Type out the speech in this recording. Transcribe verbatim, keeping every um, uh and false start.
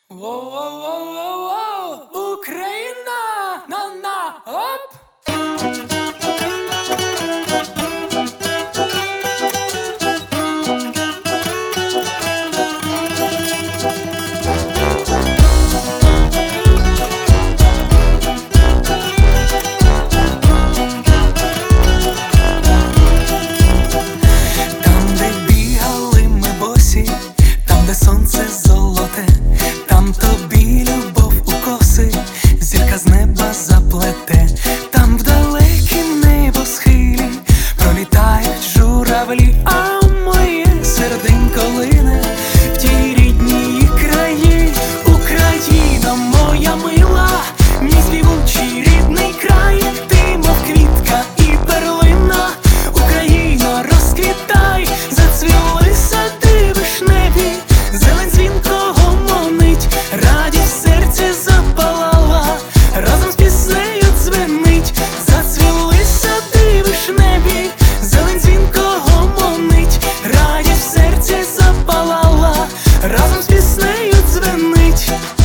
Воу-воу-воу-воу-воу! Україна! На-на! Оп! Там, де бігали ми босі, там, де сонце золоте, там тобі любов у коси, зірка з неба заплете, там в далекім небосхилі пролітають журавлі, а моє серденько лине в тій рідній краї. Україно, моя мила, мій співучий рідний край, ти мов квітка і перлина. Україно, розквітай, зацвіли сади вишневі, зелень дзвінко гомонить, радість в серці запалала, разом з піснею дзвенить. Зацвіли сади вишневі, зелень дзвінко гомонить, радість в серці запалала, разом з піснею дзвенить.